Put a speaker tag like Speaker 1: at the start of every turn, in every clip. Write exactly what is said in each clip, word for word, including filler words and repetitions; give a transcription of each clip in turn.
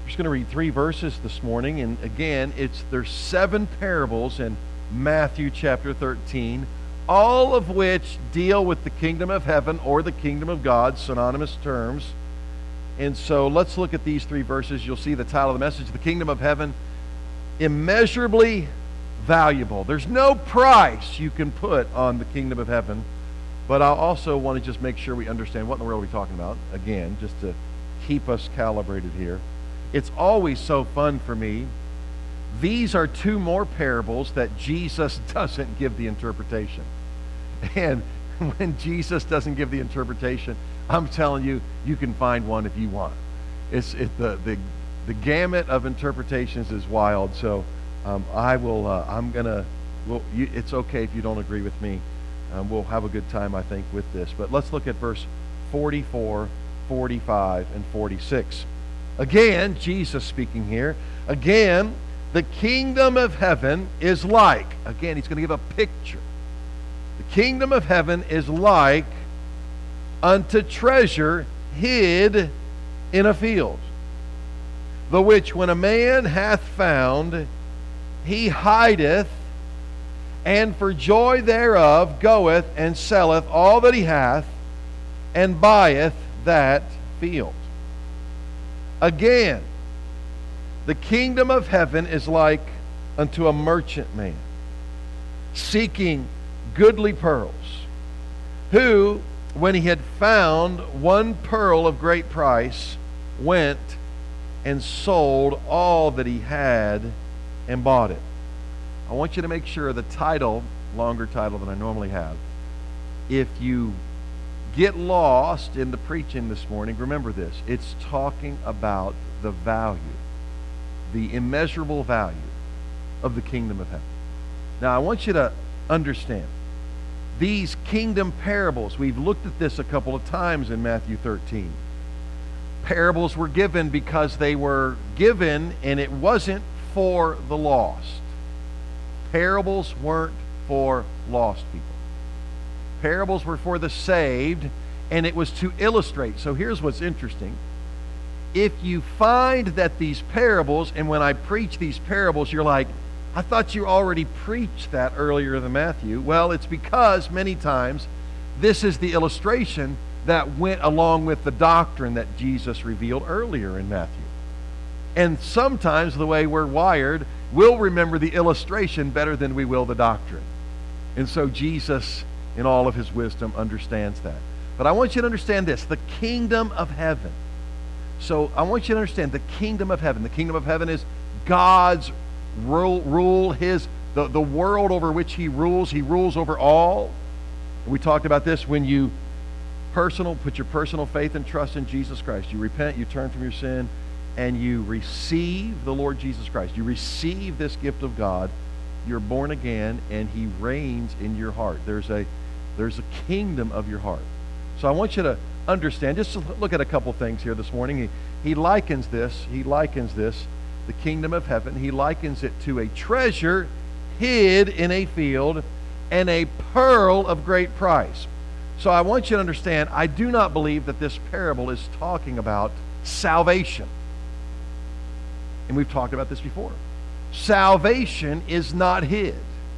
Speaker 1: just going to read three verses this morning, and again, it's there's seven parables in Matthew chapter thirteen, all of which deal with the kingdom of heaven or the kingdom of God, synonymous terms. And so let's look at these three verses. You'll see the title of the message, The Kingdom of Heaven, Immeasurably Valuable. There's no price you can put on the kingdom of heaven, but I also want to just make sure we understand what in the world are we talking about, again, just to keep us calibrated here. It's always so fun for me. These are two more parables that Jesus doesn't give the interpretation. And when Jesus doesn't give the interpretation, I'm telling you, you can find one if you want. It's it, the the the gamut of interpretations is wild. So um, I will. Uh, I'm gonna. Well, you, it's okay if you don't agree with me. Um, we'll have a good time, I think, with this. But let's look at verse forty-four, forty-five, and forty-six. Again, Jesus speaking here. Again, the kingdom of heaven is like. Again, he's going to give a picture. The kingdom of heaven is like unto treasure hid in a field, the which when a man hath found, he hideth, and for joy thereof goeth and selleth all that he hath, and buyeth that field. Again, the kingdom of heaven is like unto a merchant man, seeking goodly pearls, who, when he had found one pearl of great price, went and sold all that he had and bought it. I want you to make sure the title, longer title than I normally have, if you get lost in the preaching this morning, remember this. It's talking about the value, the immeasurable value of the kingdom of heaven. Now, I want you to understand, these kingdom parables, we've looked at this a couple of times in Matthew thirteen. Parables were given because they were given, and it wasn't for the lost. Parables weren't for lost people. Parables were for the saved, and it was to illustrate. So here's what's interesting. If you find that these parables, and when I preach these parables, you're like, I thought you already preached that earlier than Matthew. Well, it's because many times this is the illustration that went along with the doctrine that Jesus revealed earlier in Matthew. And sometimes the way we're wired, we'll remember the illustration better than we will the doctrine. And so Jesus, in all of his wisdom, understands that. But I want you to understand this, the kingdom of heaven. So I want you to understand the kingdom of heaven. The kingdom of heaven is God's rule, rule his the, the world over which he rules. He rules over all. And we talked about this when you personal put your personal faith and trust in Jesus Christ. You repent, you turn from your sin, and you receive the Lord Jesus Christ. You receive this gift of God. You're born again, and he reigns in your heart. There's a there's a kingdom of your heart. So I want you to understand, just to look at a couple things here this morning. He, he likens this, he likens this, the kingdom of heaven, he likens it to a treasure hid in a field and a pearl of great price. So I want you to understand, I do not believe that this parable is talking about salvation. And we've talked about this before. Salvation is not hid.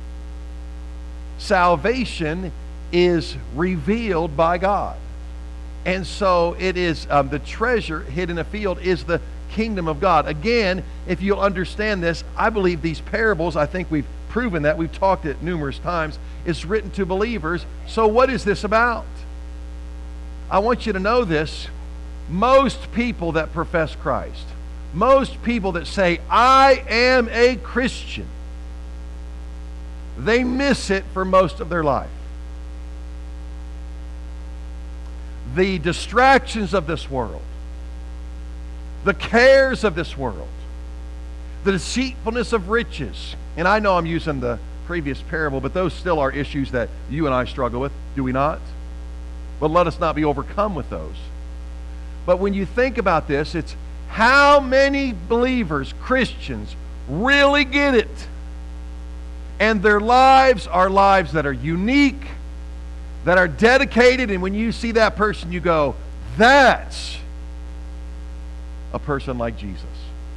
Speaker 1: Salvation is revealed by God. And so it is, um, the treasure hid in a field is the kingdom of God. Again, if you'll understand this, I believe these parables, I think we've proven that, we've talked it numerous times, is written to believers. So what is this about? I want you to know this. Most people that profess Christ, most people that say, I am a Christian, they miss it for most of their life. The distractions of this world, the cares of this world, the deceitfulness of riches, and I know I'm using the previous parable, but those still are issues that you and I struggle with, do we not? But let us not be overcome with those. But when you think about this, it's how many believers, Christians, really get it? And their lives are lives that are unique, that are dedicated, and when you see that person, you go, that's a person like Jesus.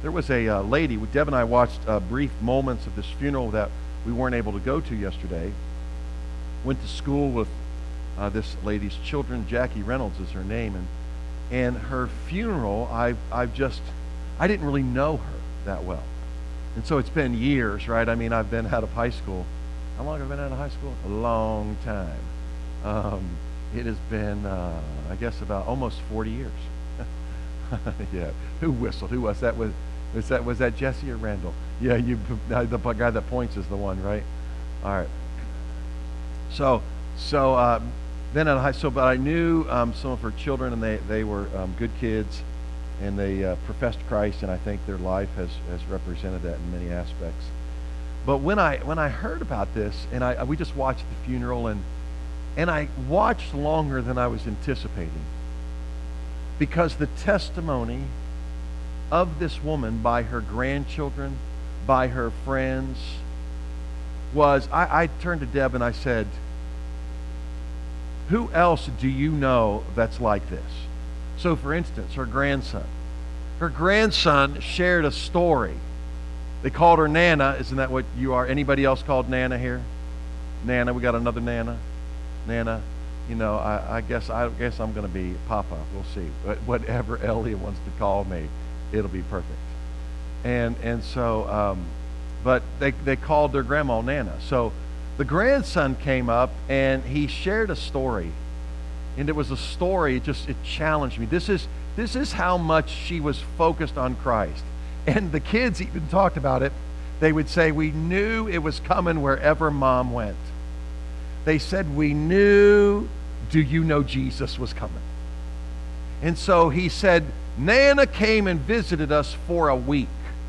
Speaker 1: there was a uh, lady, Deb and I watched uh, brief moments of this funeral that we weren't able to go to yesterday. Went to school with uh, this lady's children. Jackie Reynolds is her name. And and her funeral, I've, I've just, I didn't really know her that well. And so it's been years, right? I mean, I've been out of high school. How long have I been out of high school? A long time. Um, it has been, uh, I guess, about almost forty years. Yeah. Who whistled? Who was that? Was, was that was that Jesse or Randall? Yeah, you. The guy that points is the one, right? All right. So, so uh, then at high, so but I knew um, some of her children, and they they were um, good kids, and they uh, professed Christ, and I think their life has has represented that in many aspects. But when I when I heard about this, and I we just watched the funeral, and and I watched longer than I was anticipating, because the testimony of this woman by her grandchildren, by her friends, was, I, I turned to Deb and I said, who else do you know that's like this? So for instance, her grandson. Her grandson shared a story. They called her Nana. Isn't that what you are? Anybody else called Nana here? Nana, we got another Nana. Nana, you know, I, I guess I guess I'm going to be Papa. We'll see. But whatever Elliot wants to call me, it'll be perfect. And and so, um, but they they called their grandma Nana. So the grandson came up and he shared a story, and it was a story. It just it challenged me. This is this is how much she was focused on Christ. And the kids even talked about it. They would say, we knew it was coming wherever Mom went. They said, we knew, do you know Jesus was coming? And so he said, Nana came and visited us for a week.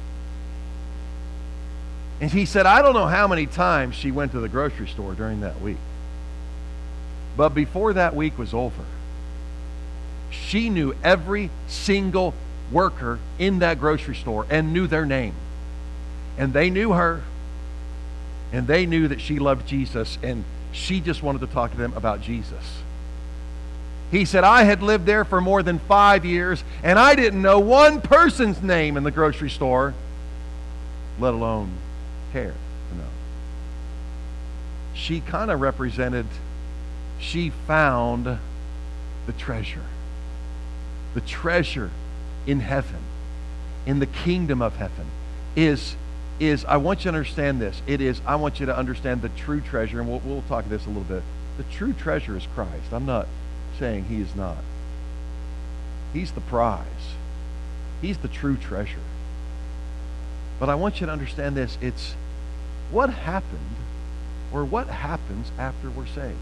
Speaker 1: And he said, I don't know how many times she went to the grocery store during that week. But before that week was over, she knew every single worker in that grocery store and knew their name. And they knew her. And they knew that she loved Jesus. And she just wanted to talk to them about Jesus. He said, I had lived there for more than five years, and I didn't know one person's name in the grocery store, let alone care to know. She kind of represented, she found the treasure. The treasure in heaven, in the kingdom of heaven, is is, I want you to understand this. It is, I want you to understand the true treasure, and we'll, we'll talk this a little bit. The true treasure is Christ. I'm not saying he is not. He's the prize. He's the true treasure. But I want you to understand this. It's what happened, or what happens after we're saved.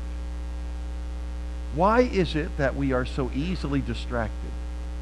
Speaker 1: Why is it that we are so easily distracted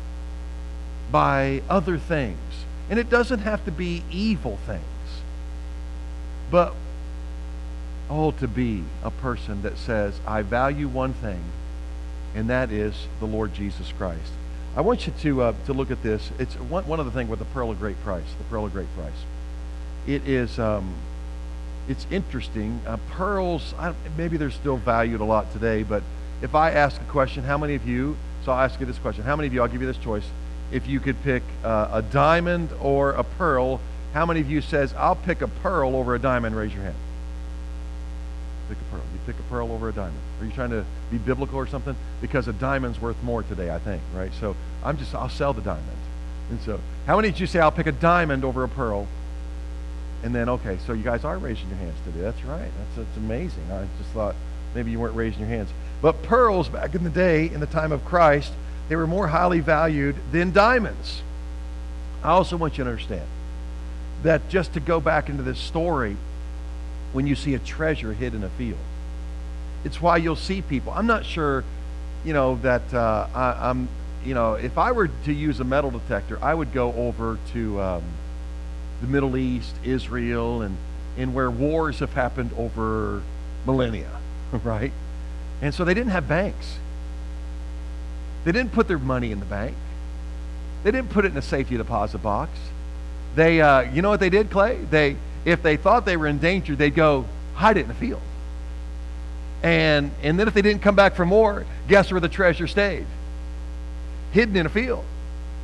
Speaker 1: by other things? And it doesn't have to be evil things. But, oh, to be a person that says, I value one thing, and that is the Lord Jesus Christ. I want you to uh, to look at this. It's one, one other thing with the pearl of great price, the pearl of great price. It is, um, it's interesting. Uh, pearls, I, maybe they're still valued a lot today, but if I ask a question, how many of you, so I'll ask you this question, how many of you, I'll give you this choice, if you could pick uh, a diamond or a pearl, how many of you says, I'll pick a pearl over a diamond? Raise your hand. Pick a pearl. You pick a pearl over a diamond. Are you trying to be biblical or something? Because a diamond's worth more today, I think, right? So I'm just, I'll sell the diamond. And so, how many did you say, I'll pick a diamond over a pearl? And then, okay, so you guys are raising your hands today. That's right. That's, that's amazing. I just thought maybe you weren't raising your hands. But pearls, back in the day, in the time of Christ, they were more highly valued than diamonds. I also want you to understand that, just to go back into this story, when you see a treasure hid in a field, it's why you'll see people. I'm not sure, you know, that uh, I, I'm, you know, if I were to use a metal detector, I would go over to um, the Middle East, Israel, and, and where wars have happened over millennia, right? And so they didn't have banks. They didn't put their money in the bank. They didn't put it in a safety deposit box. They, uh, you know what they did, Clay? They, if they thought they were in danger, they'd go hide it in the field. And, and then if they didn't come back for more, guess where the treasure stayed? Hidden in a field.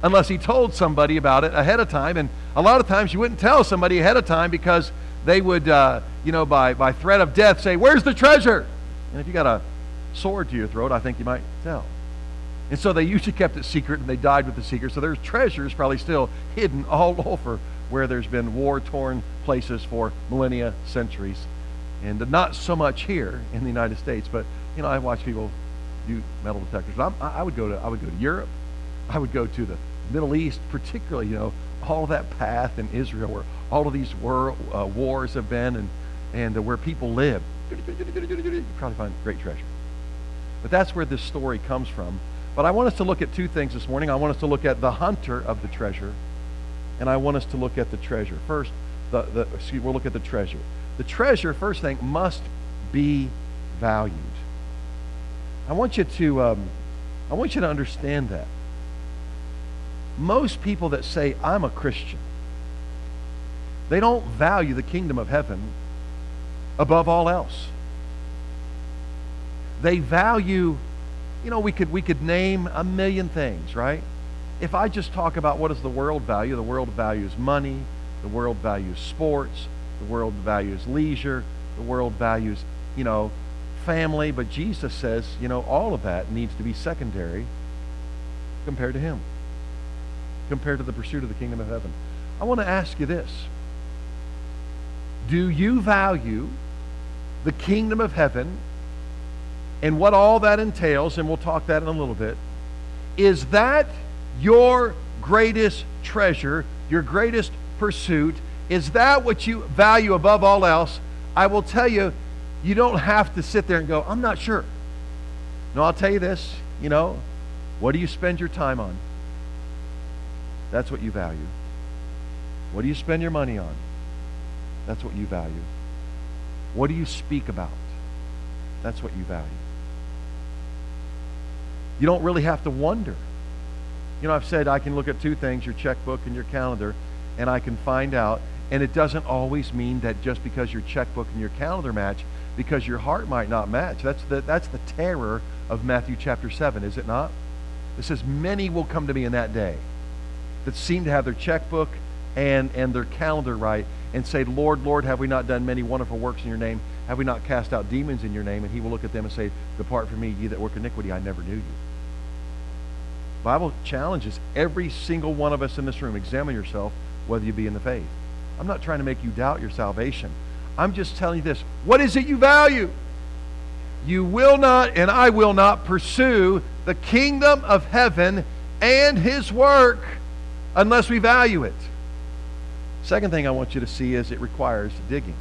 Speaker 1: unless he told somebody about it ahead of time. And a lot of times you wouldn't tell somebody ahead of time because they would, uh, you know, by, by threat of death say, "Where's the treasure?" And if you got a sword to your throat, I think you might tell. And so they usually kept it secret, and they died with the secret. So there's treasures probably still hidden all over where there's been war-torn places for millennia, centuries. And not so much here in the United States, but, you know, I watch people do metal detectors. I'm, I would go to I would go to Europe. I would go to the Middle East, particularly, you know, all of that path in Israel where all of these war, uh, wars have been, and, and uh, where people live. You probably find great treasure. But that's where this story comes from. But I want us to look at two things this morning. I want us to look at the hunter of the treasure, and I want us to look at the treasure. First, the, the excuse, we'll look at the treasure. The treasure, first thing, must be valued. I want you to, um, I want you to understand that. Most people that say, "I'm a Christian," they don't value the kingdom of heaven above all else. They value, you know, we could we could name a million things, right? If I just talk about what does the world value, the world values money, the world values sports, the world values leisure, the world values, you know, family, but Jesus says, you know, all of that needs to be secondary compared to him, compared to the pursuit of the kingdom of heaven. I want to ask you this. Do you value the kingdom of heaven and what all that entails? And we'll talk that in a little bit. Is that your greatest treasure, your greatest pursuit? Is that what you value above all else? I will tell you, you don't have to sit there and go, "I'm not sure." No, I'll tell you this, you know, what do you spend your time on? That's what you value. What do you spend your money on? That's what you value. What do you speak about? That's what you value. You don't really have to wonder. You know, I've said I can look at two things, your checkbook and your calendar, and I can find out. And it doesn't always mean that just because your checkbook and your calendar match, because your heart might not match. That's the, that's the terror of Matthew chapter seven, is it not? It says, "Many will come to me in that day that seem to have their checkbook and, and their calendar right, and say, 'Lord, Lord, have we not done many wonderful works in your name? Have we not cast out demons in your name?' And he will look at them and say, 'Depart from me, ye that work iniquity, I never knew you.'" The Bible challenges every single one of us in this room. Examine yourself whether you be in the faith. I'm not trying to make you doubt your salvation. I'm just telling you this. What is it you value? You will not, and I will not, pursue the kingdom of heaven and his work unless we value it. Second thing I want you to see is it requires digging.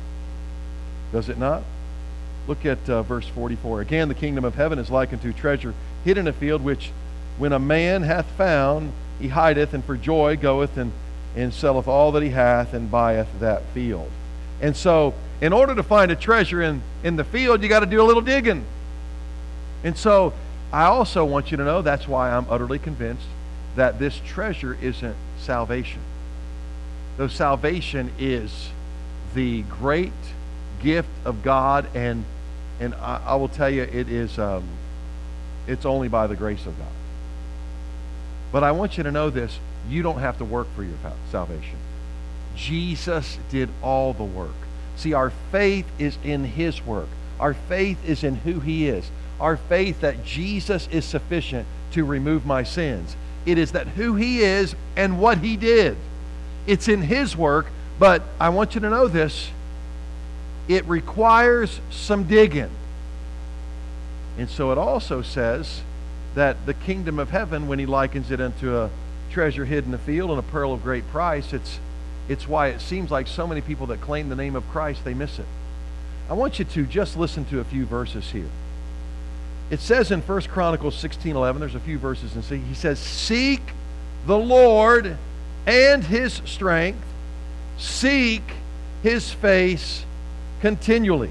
Speaker 1: Does it not? Look at uh, verse forty-four. "Again, the kingdom of heaven is likened to treasure hid in a field, which when a man hath found, he hideth, and for joy goeth and, and selleth all that he hath, and buyeth that field." And so, in order to find a treasure in, in the field, you got to do a little digging. And so, I also want you to know, that's why I'm utterly convinced that this treasure isn't salvation. Though salvation is the great gift of God, and and I, I will tell you, it is um, it's only by the grace of God. But I want you to know this: you don't have to work for your salvation. Jesus did all the work. See, our faith is in his work. Our faith is in who he is. Our faith that Jesus is sufficient to remove my sins. It is that who he is and what he did. It's in his work, but I want you to know this. It requires some digging. And so it also says that the kingdom of heaven, when he likens it unto a treasure hid in the field and a pearl of great price, it's it's why it seems like so many people that claim the name of Christ, they miss it. I want you to just listen to a few verses here. It says in First Chronicles sixteen eleven, there's a few verses, and see, he says, "Seek the Lord and his strength, seek his face continually."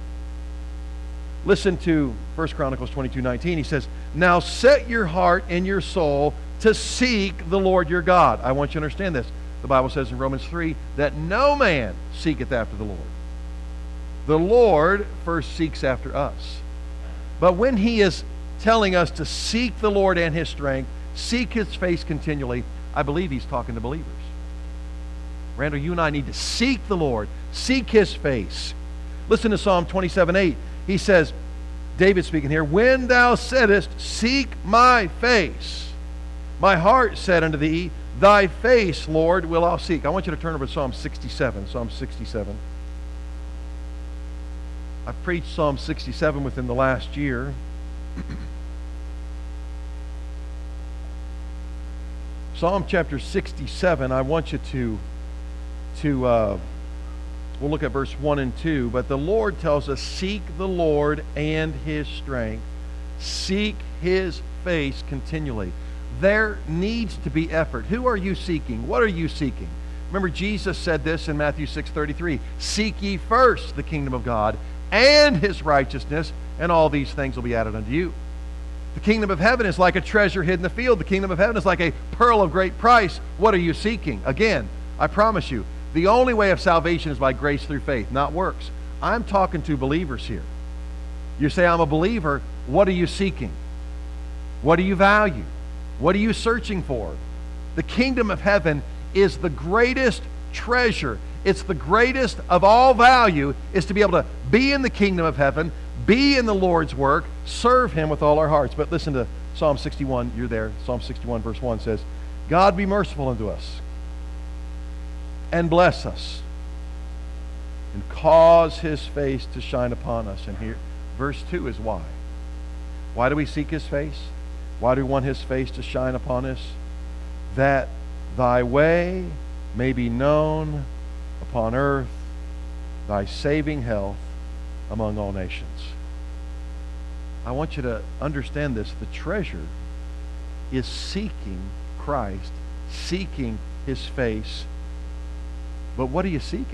Speaker 1: Listen to First Chronicles twenty-two nineteen. He says, "Now set your heart and your soul to seek the Lord your God." I want you to understand this. The Bible says in Romans three that no man seeketh after the Lord. The Lord first seeks after us. But when he is telling us to seek the Lord and his strength, Seek his face continually. I believe he's talking to believers. Randall, you and I need to seek the Lord. Seek his face. Listen to Psalm twenty-seven eight. He says, David speaking here, when thou saidest, seek my face, my heart said unto thee, thy face, Lord, will I seek. I want you to turn over to Psalm sixty-seven. Psalm sixty-seven. I've preached Psalm sixty-seven within the last year. Psalm chapter sixty-seven, I want you to, to uh, we'll look at verse one and two, but the Lord tells us, seek the Lord and his strength. Seek his face continually. There needs to be effort. Who are you seeking? What are you seeking? Remember, Jesus said this in Matthew six thirty-three, seek ye first the kingdom of God and his righteousness, and all these things will be added unto you. The kingdom of heaven is like a treasure hid in the field. The kingdom of heaven is like a pearl of great price. What are you seeking? Again, I promise you, the only way of salvation is by grace through faith, not works. I'm talking to believers here. You say, I'm a believer. What are you seeking? What do you value? What are you searching for? The kingdom of heaven is the greatest treasure. It's the greatest of all value, is to be able to be in the kingdom of heaven, be in the Lord's work, serve him with all our hearts. But listen to Psalm sixty-one. You're there. Psalm sixty-one verse one says, God be merciful unto us and bless us and cause his face to shine upon us. And here, verse two is why. Why do we seek his face? Why do we want his face to shine upon us? That thy way may be known upon earth, thy saving health among all nations. I want you to understand this. The treasure is seeking Christ, seeking his face. But what are you seeking?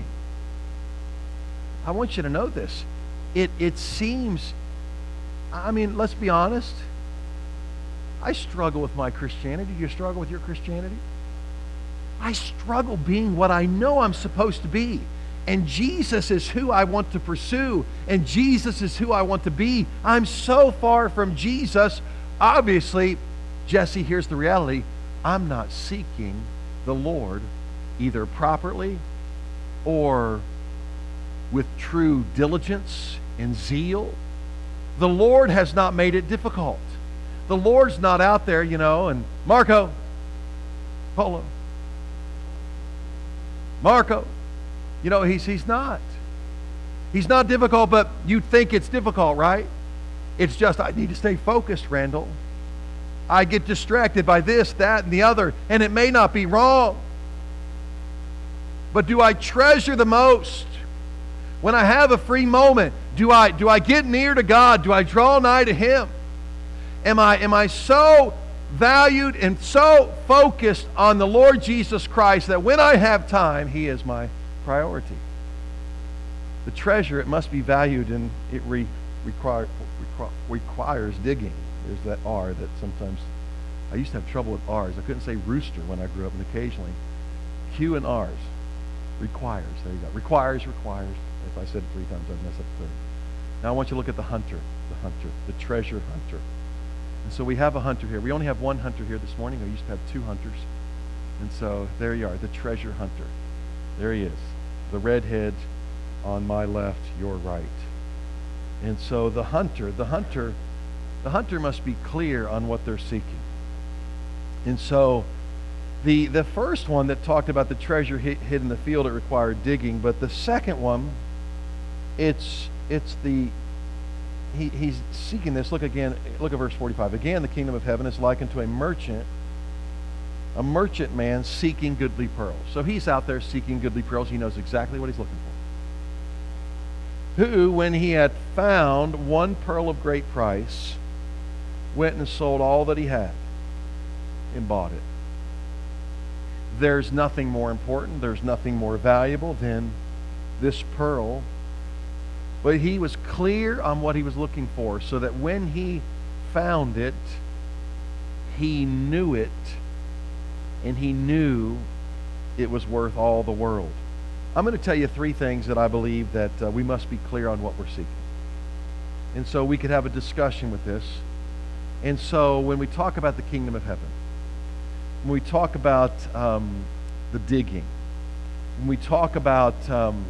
Speaker 1: I want you to know this. It, it seems, I mean, let's be honest. I struggle with my Christianity. Do you struggle with your Christianity? I struggle being what I know I'm supposed to be. And Jesus is who I want to pursue. And Jesus is who I want to be. I'm so far from Jesus. Obviously, Jesse, here's the reality. I'm not seeking the Lord either properly or with true diligence and zeal. The Lord has not made it difficult. The Lord's not out there, you know, and Marco, Polo, Marco. You know, he's he's not. He's not difficult, but you think it's difficult, right? It's just, I need to stay focused, Randall. I get distracted by this, that, and the other, and it may not be wrong. But do I treasure the most? When I have a free moment, do I do I get near to God? Do I draw nigh to him? Am I am I so valued and so focused on the Lord Jesus Christ that when I have time, he is my priority? The treasure, it must be valued, and it re, require, require, requires digging. There's that R that sometimes, I used to have trouble with R's. I couldn't say rooster when I grew up, and occasionally Q and R's. Requires, there you go. Requires, requires. If I said it three times, I'd mess up the third. Now I want you to look at the hunter, the hunter, the treasure hunter. And so we have a hunter here. We only have one hunter here this morning. I used to have two hunters. And so there you are, the treasure hunter. There he is. The redhead on my left, your right. And so the hunter, the hunter, the hunter must be clear on what they're seeking. And so the the first one that talked about the treasure hid, hid in the field, it required digging. But the second one, it's it's the he, he's seeking this. Look again, look at verse forty-five. Again, the kingdom of heaven is likened to a merchant, a merchant man seeking goodly pearls. So he's out there seeking goodly pearls. He knows exactly what he's looking for. Who, when he had found one pearl of great price, went and sold all that he had and bought it. There's nothing more important, there's nothing more valuable than this pearl. But he was clear on what he was looking for, so that when he found it, he knew it, and he knew it was worth all the world. I'm going to tell you three things that I believe that uh, we must be clear on what we're seeking. And so we could have a discussion with this. And so when we talk about the kingdom of heaven, when we talk about um, the digging, when we talk about um,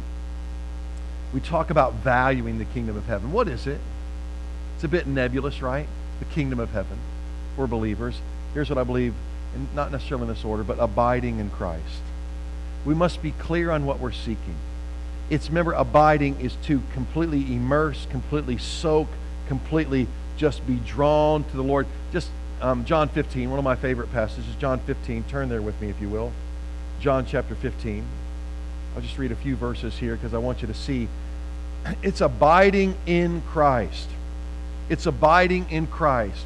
Speaker 1: we talk about valuing the kingdom of heaven, what is it? It's a bit nebulous, right? The kingdom of heaven for believers. Here's what I believe, and not necessarily in this order, but abiding in Christ. We must be clear on what we're seeking. It's, remember, abiding is to completely immerse, completely soak, completely just be drawn to the Lord. Just um, John fifteen, one of my favorite passages, John fifteen. Turn there with me, if you will. John chapter fifteen. I'll just read a few verses here because I want you to see. It's abiding in Christ. It's abiding in Christ.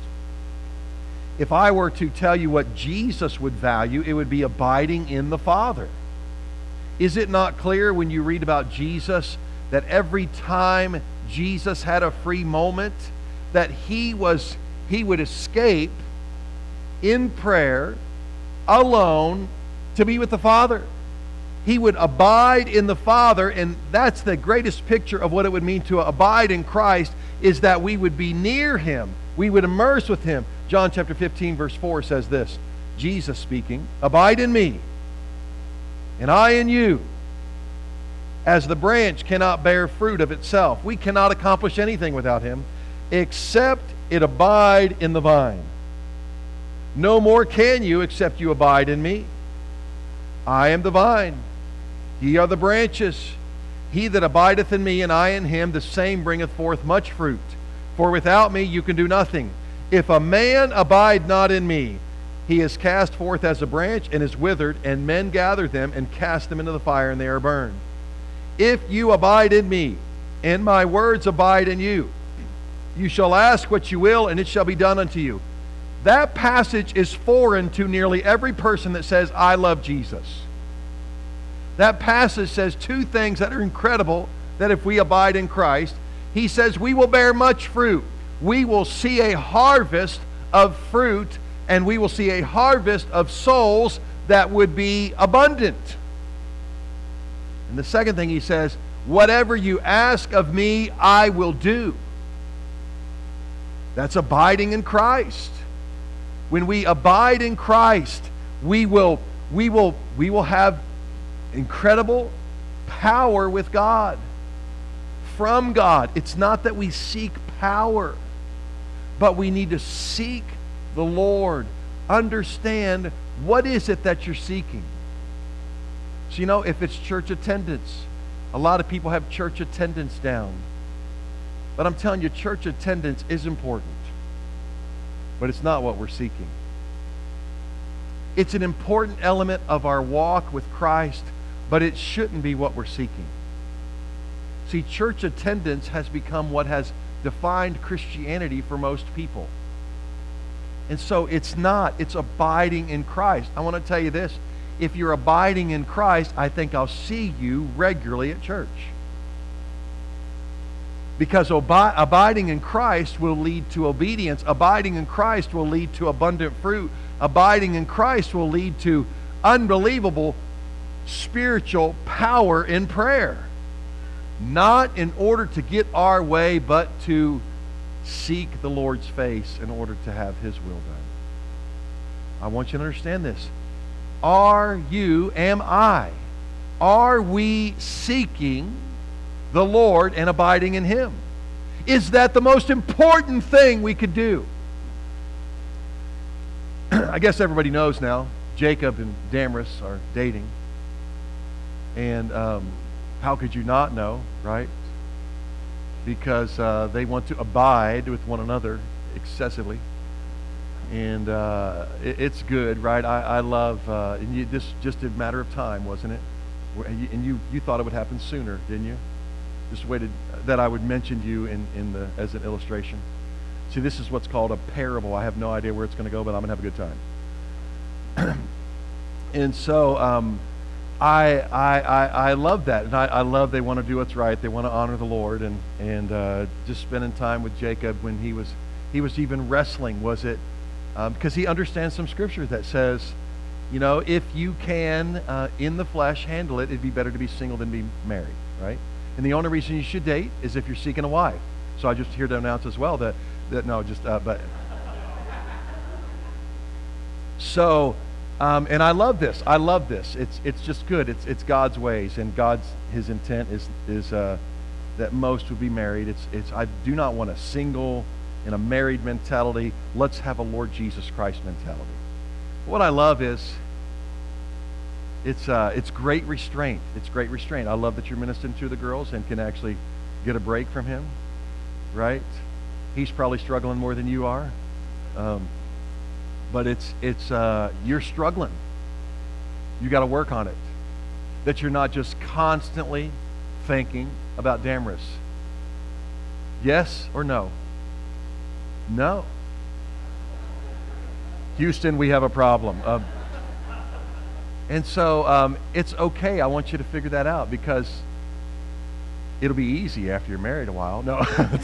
Speaker 1: If I were to tell you what Jesus would value, it would be abiding in the Father. Is it not clear when you read about Jesus that every time Jesus had a free moment, that he was he would escape in prayer alone to be with the Father? He would abide in the Father, and that's the greatest picture of what it would mean to abide in Christ, is that we would be near him. We would immerse with him. John chapter fifteen verse four says this, Jesus speaking, "Abide in me, and I in you. As the branch cannot bear fruit of itself." We cannot accomplish anything without him, except it abide in the vine. No more can you, except you abide in me. I am the vine, ye are the branches. He that abideth in me, and I in him, the same bringeth forth much fruit. For without me you can do nothing. If a man abide not in me, he is cast forth as a branch and is withered, and men gather them and cast them into the fire, and they are burned. If you abide in me, and my words abide in you, you shall ask what you will, and it shall be done unto you. That passage is foreign to nearly every person that says, I love Jesus. That passage says two things that are incredible, that if we abide in Christ, he says we will bear much fruit. We will see a harvest of fruit, and we will see a harvest of souls that would be abundant. And the second thing he says, whatever you ask of me, I will do. That's abiding in Christ. When we abide in Christ, we will, we will, we will have incredible power with God, from God. It's not that we seek power, but we need to seek the Lord. Understand, what is it that you're seeking? So, you know, if it's church attendance, a lot of people have church attendance down. But I'm telling you, church attendance is important, but it's not what we're seeking. It's an important element of our walk with Christ, but it shouldn't be what we're seeking. See, church attendance has become what has defined Christianity for most people. And so it's not. It's abiding in Christ. I want to tell you this. If you're abiding in Christ, I think I'll see you regularly at church. Because obi- abiding in Christ will lead to obedience. Abiding in Christ will lead to abundant fruit. Abiding in Christ will lead to unbelievable spiritual power in prayer. Not in order to get our way, but to seek the Lord's face in order to have his will done. I want you to understand this. Are you, am I, are we seeking the Lord and abiding in him? Is that the most important thing we could do? I guess everybody knows now, Jacob and Damaris are dating. And um, how could you not know, right? Because uh, they want to abide with one another excessively. And uh, it, it's good, right? I, I love, uh, and you, this just a matter of time, wasn't it? And you, and you, you thought it would happen sooner, didn't you? Just waited that I would mention you in, in the as an illustration. See, this is what's called a parable. I have no idea where it's going to go, but I'm going to have a good time. And so um, I, I, I, I love that. And I, I love they want to do what's right. They want to honor the Lord. And, and uh, just spending time with Jacob when he was, he was even wrestling, was it? Because um, he understands some scripture that says, you know, if you can, uh, in the flesh, handle it, it'd be better to be single than be married, right? And the only reason you should date is if you're seeking a wife. So I just here to announce as well that, that no, just, uh, but. So, Um, and I love this. I love this. It's it's just good. It's it's God's ways, and God's His intent is is uh, that most would be married. It's it's. I do not want a single and a married mentality. Let's have a Lord Jesus Christ mentality. What I love is it's uh, it's great restraint. It's great restraint. I love that you're ministering to the girls and can actually get a break from him. Right? He's probably struggling more than you are. Um, But it's it's uh, you're struggling. You got to work on it. That you're not just constantly thinking about Damaris. Yes or no? No. Houston, we have a problem. Um, and so um, it's okay. I want you to figure that out because it'll be easy after you're married a while. No.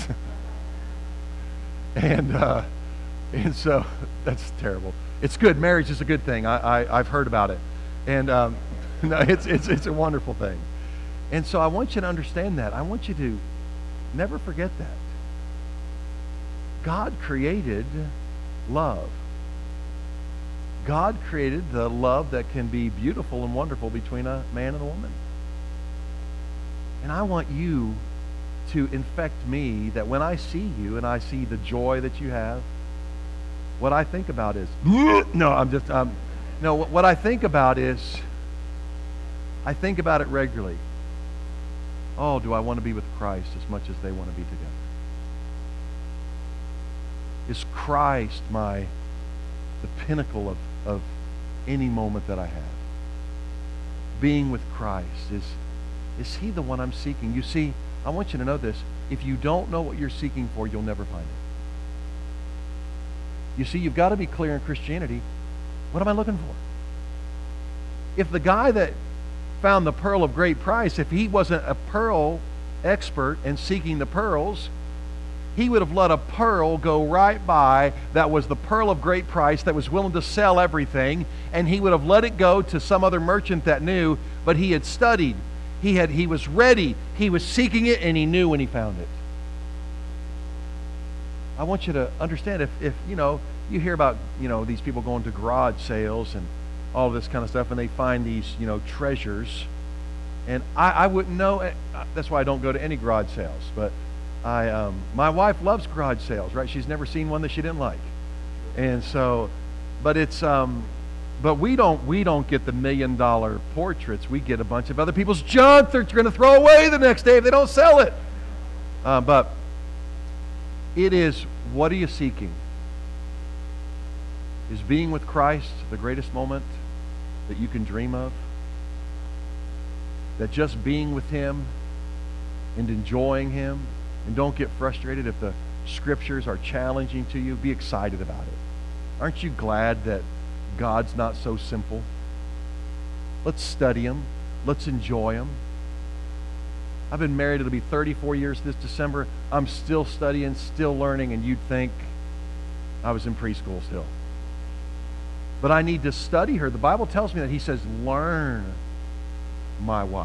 Speaker 1: and. Uh, And so, that's terrible. It's good. Marriage is a good thing. I, I, I've heard about it. And um, no, it's, it's, it's a wonderful thing. And so I want you to understand that. I want you to never forget that. God created love. God created the love that can be beautiful and wonderful between a man and a woman. And I want you to infect me that when I see you and I see the joy that you have, what I think about is, no, I'm just, um, no, what, what I think about is, I think about it regularly. Oh, do I want to be with Christ as much as they want to be together? Is Christ my, the pinnacle of, of any moment that I have? Being with Christ, is, is He the one I'm seeking? You see, I want you to know this. If you don't know what you're seeking for, you'll never find it. You see, you've got to be clear in Christianity. What am I looking for? If the guy that found the pearl of great price, if he wasn't a pearl expert and seeking the pearls, he would have let a pearl go right by that was the pearl of great price, that was willing to sell everything, and he would have let it go to some other merchant that knew, but he had studied. He had he was ready. He was seeking it, and he knew when he found it. I want you to understand, if, if, you know, you hear about, you know, these people going to garage sales and all this kind of stuff, and they find these, you know, treasures. And I, I wouldn't know. That's why I don't go to any garage sales. But I, um, my wife loves garage sales, right? She's never seen one that she didn't like. And so, but it's, um, but we don't, we don't get the million dollar portraits. We get a bunch of other people's junk they're going to throw away the next day if they don't sell it. Uh, but it is, what are you seeking? Is being with Christ the greatest moment that you can dream of? That just being with Him and enjoying Him, and don't get frustrated if the Scriptures are challenging to you. Be excited about it. Aren't you glad that God's not so simple? Let's study Him. Let's enjoy Him. I've been married, it'll be thirty-four years this December. I'm still studying, still learning, and you'd think I was in preschool still. But I need to study her. The Bible tells me that. He says, learn my wife.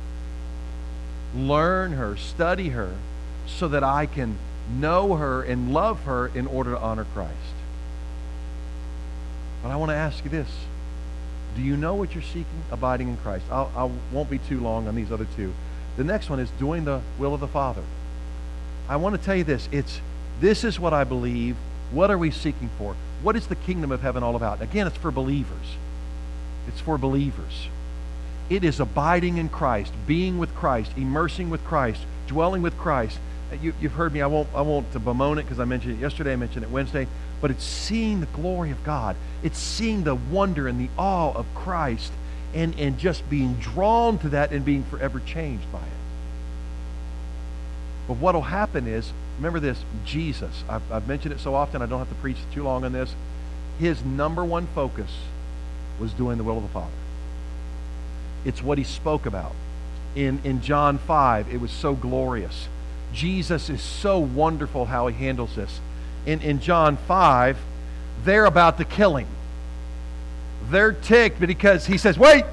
Speaker 1: Learn her, study her, so that I can know her and love her in order to honor Christ. But I want to ask you this. Do you know what you're seeking? Abiding in Christ. I'll, I won't be too long on these other two. The next one is doing the will of the Father. I want to tell you this. It's, this is what I believe. What are we seeking for? What is the kingdom of heaven all about? Again, it's for believers. It's for believers. It is abiding in Christ, being with Christ, immersing with Christ, dwelling with Christ. You, you've heard me. I won't, I won't bemoan it because I mentioned it yesterday. I mentioned it Wednesday. But it's seeing the glory of God. It's seeing the wonder and the awe of Christ, and, and just being drawn to that and being forever changed by it. But what will happen is, remember this, Jesus, I've, I've mentioned it so often, I don't have to preach too long on this. His number one focus was doing the will of the Father. It's what He spoke about. In, in John five, it was so glorious. Jesus is so wonderful how He handles this. In, in John five, they're about to kill Him. They're ticked because He says, wait!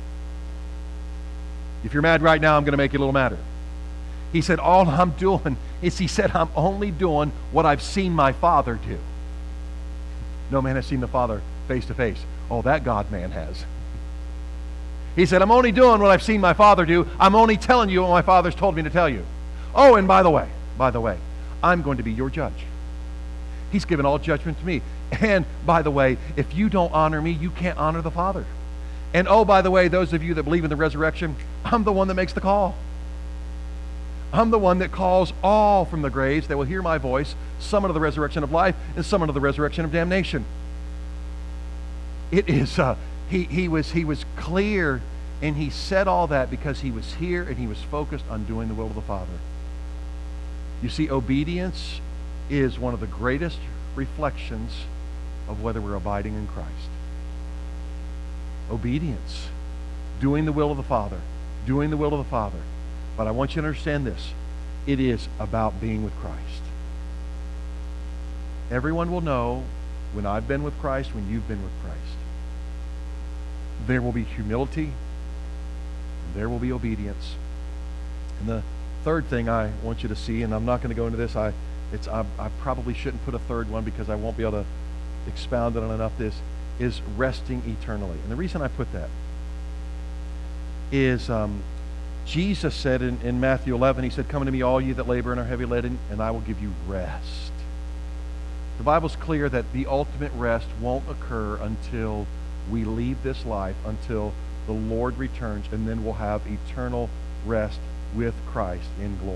Speaker 1: If you're mad right now, I'm going to make you a little madder. He said, all I'm doing is, He said, I'm only doing what I've seen my Father do. no man has seen the Father face to face. Oh, that God-man has. He said, I'm only doing what I've seen my Father do. I'm only telling you what my Father's told me to tell you. Oh, and by the way, by the way, I'm going to be your judge. He's given all judgment to me. And by the way, if you don't honor me, you can't honor the Father. And oh, by the way, those of you that believe in the resurrection, I'm the one that makes the call. I'm the one that calls all from the graves that will hear my voice, some unto the resurrection of life, and some unto the resurrection of damnation. It is, uh, he, he, was, he was clear, and he said all that because he was here and he was focused on doing the will of the Father. You see, obedience is one of the greatest reflections of whether we're abiding in Christ. Obedience. Doing the will of the Father. Doing the will of the Father. But I want you to understand this. It is about being with Christ. Everyone will know when I've been with Christ, when you've been with Christ. There will be humility. And there will be obedience. And the third thing I want you to see, and I'm not going to go into this, I, it's, I, I probably shouldn't put a third one because I won't be able to expound on enough this, is resting eternally. And the reason I put that is um, Jesus said in, in Matthew eleven, he said, come unto me all ye that labor and are heavy laden, and I will give you rest. The Bible's clear that the ultimate rest won't occur until we leave this life, until the Lord returns, and then we'll have eternal rest with Christ in glory.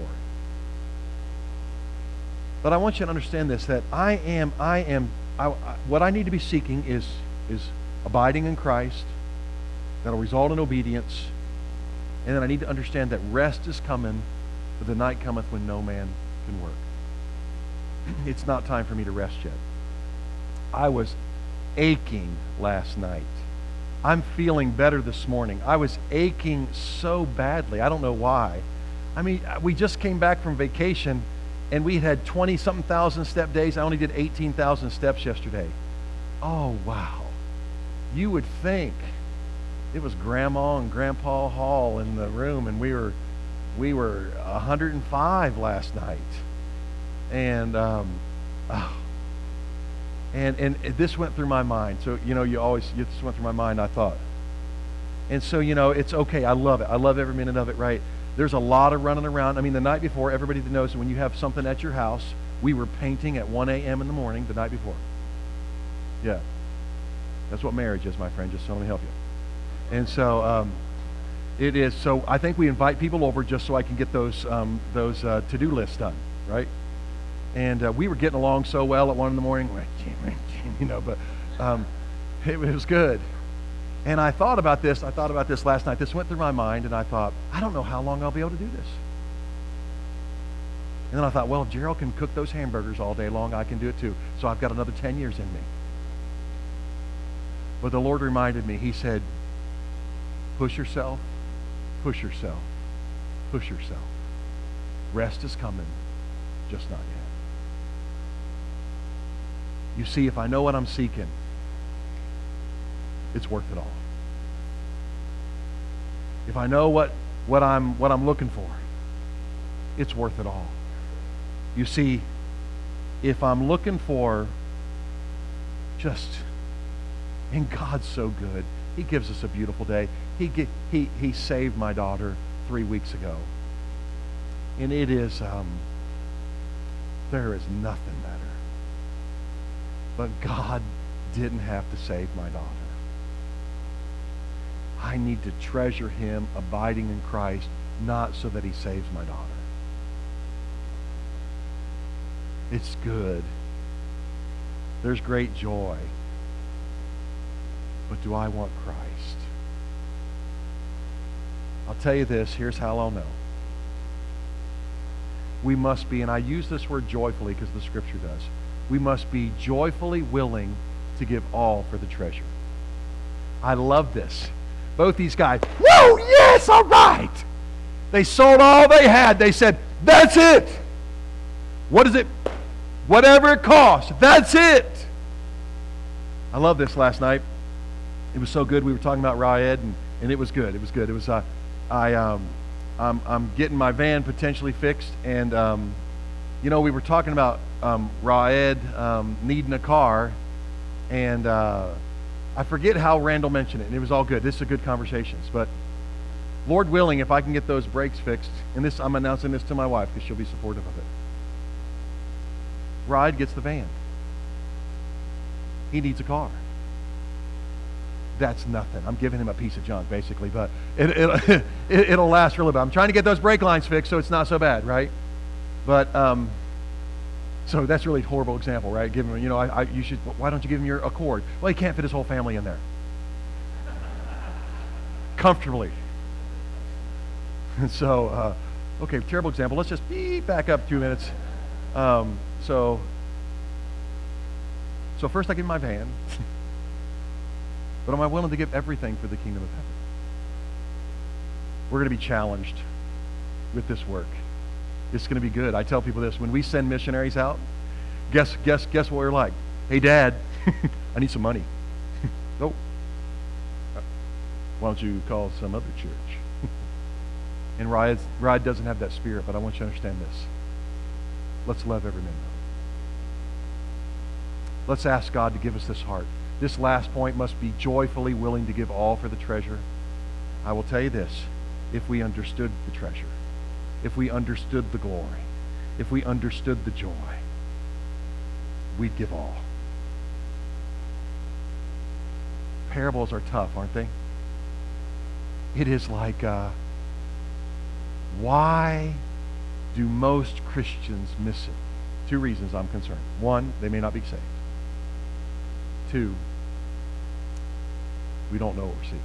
Speaker 1: But I want you to understand this, that I am, I am, I, I, what I need to be seeking is, is abiding in Christ. That'll result in obedience. And then I need to understand that rest is coming, but the night cometh when no man can work. It's not time for me to rest yet. I was aching last night. I'm feeling better this morning. I was aching so badly. I don't know why. I mean, we just came back from vacation, and we had twenty-something thousand step days. I only did eighteen thousand steps yesterday. Oh, wow. You would think it was Grandma and Grandpa Hall in the room, and we were we were one hundred five last night. And um, oh, and and this went through my mind. So, you know, you always, this went through my mind, I thought. And so, you know, it's okay. I love it. I love every minute of it, right? There's a lot of running around. I mean, the night before, everybody that knows, when you have something at your house, we were painting at one a.m. in the morning the night before. Yeah. That's what marriage is, my friend, just so let me help you. And so um, it is. So I think we invite people over just so I can get those um, those uh, to-do lists done, right? And uh, we were getting along so well at one in the morning, you know, but um, it, it was good. And I thought about this. I thought about this last night. This went through my mind, and I thought, I don't know how long I'll be able to do this. And then I thought, well, if Gerald can cook those hamburgers all day long, I can do it too. So I've got another ten years in me. But the Lord reminded me. He said, push yourself, push yourself, push yourself. Rest is coming, just not yet. You see, if I know what I'm seeking, it's worth it all. If I know what, what I'm what I'm looking for, it's worth it all. You see, if I'm looking for just, and God's so good. He gives us a beautiful day. He get, he he saved my daughter three weeks ago. And it is, um, there is nothing better. But God didn't have to save my daughter. I need to treasure him abiding in Christ, not so that he saves my daughter. It's good. There's great joy. But do I want Christ? I'll tell you this, here's how I'll know. We must be, and I use this word joyfully because the scripture does, we must be joyfully willing to give all for the treasure. I love this. Both these guys, whoa, yes, all right. They sold all they had. They said, that's it. What is it? Whatever it costs, that's it. I love this last night. It was so good. We were talking about Raed, and, and it was good. It was good. It was, uh, I, um, I'm, I'm getting my van potentially fixed, and, um, you know, we were talking about um, Raed um, needing a car, And uh, I forget how Randall mentioned it, and it was all good. This is a good conversations. But Lord willing, if I can get those brakes fixed, and this I'm announcing this to my wife because she'll be supportive of it. Ride gets the van. He needs a car. That's nothing. I'm giving him a piece of junk, basically, but it, it, it, it'll last really bad. I'm trying to get those brake lines fixed so it's not so bad, right? But, um, so that's a really horrible example, right? Give him, you know, I, I, you should, why don't you give him your Accord? Well, he can't fit his whole family in there. Comfortably. And so, uh, okay, terrible example. Let's just beep back up two minutes. Um, so, so first I give him my van. But am I willing to give everything for the kingdom of heaven? We're going to be challenged with this work. It's going to be good. I tell people this. When we send missionaries out, guess guess guess what we're like? Hey, Dad, I need some money. Nope. Why don't you call some other church? And Ride, Ride doesn't have that spirit, but I want you to understand this. Let's love every man. Let's ask God to give us this heart. This last point must be joyfully willing to give all for the treasure. I will tell you this. If we understood the treasure, if we understood the glory, if we understood the joy, we'd give all. Parables are tough, aren't they? It is like, uh, why do most Christians miss it? Two reasons I'm concerned. One, they may not be saved. Two, we don't know what we're seeking.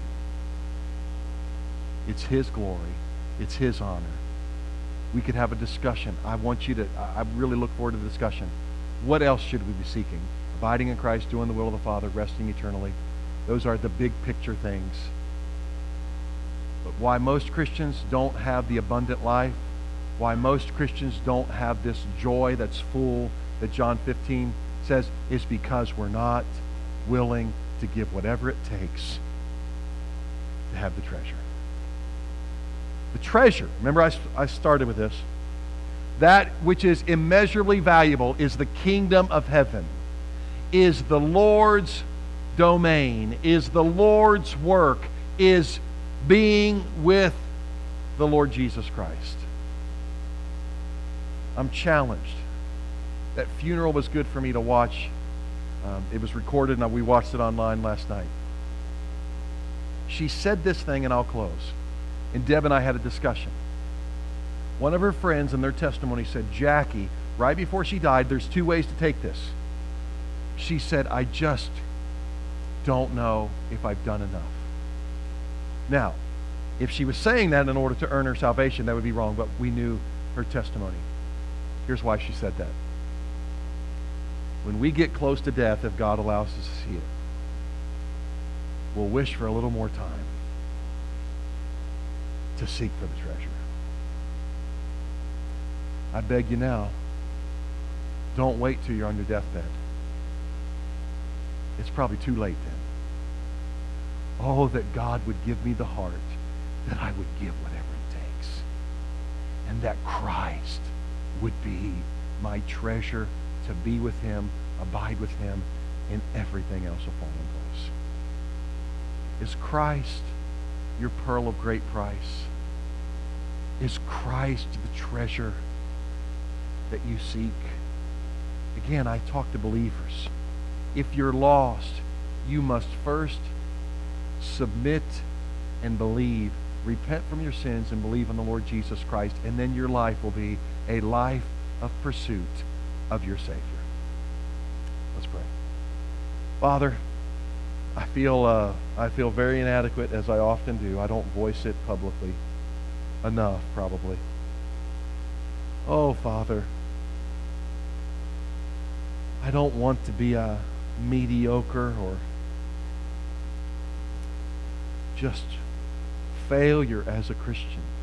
Speaker 1: It's His glory. It's His honor. We could have a discussion. I want you to, I really look forward to the discussion. What else should we be seeking? Abiding in Christ, doing the will of the Father, resting eternally. Those are the big picture things. But why most Christians don't have the abundant life, why most Christians don't have this joy that's full that John fifteen says, is because we're not willing to give whatever it takes to have the treasure. The treasure, remember I, I started with this, that which is immeasurably valuable is the kingdom of heaven, is the Lord's domain, is the Lord's work, is being with the Lord Jesus Christ. I'm challenged. That funeral was good for me to watch. Um, it was recorded and we watched it online last night. She said this thing, and I'll close. And Deb and I had a discussion. One of her friends in their testimony said, Jackie, right before she died, there's two ways to take this. She said, I just don't know if I've done enough. Now, if she was saying that in order to earn her salvation, that would be wrong, but we knew her testimony. Here's why she said that. When we get close to death, if God allows us to see it, we'll wish for a little more time to seek for the treasure. I beg you now, don't wait till you're on your deathbed. It's probably too late then. Oh, that God would give me the heart that I would give whatever it takes. And that Christ would be my treasure, to be with Him, abide with Him, and everything else will fall in place. Is Christ your pearl of great price? Is Christ the treasure that you seek? Again, I talk to believers. If you're lost, you must first submit and believe. Repent from your sins and believe in the Lord Jesus Christ, and then your life will be a life of pursuit of your Savior. Let's pray. Father, I feel uh, I feel very inadequate, as I often do. I don't voice it publicly enough, probably. Oh, Father, I don't want to be a mediocre or just failure as a Christian.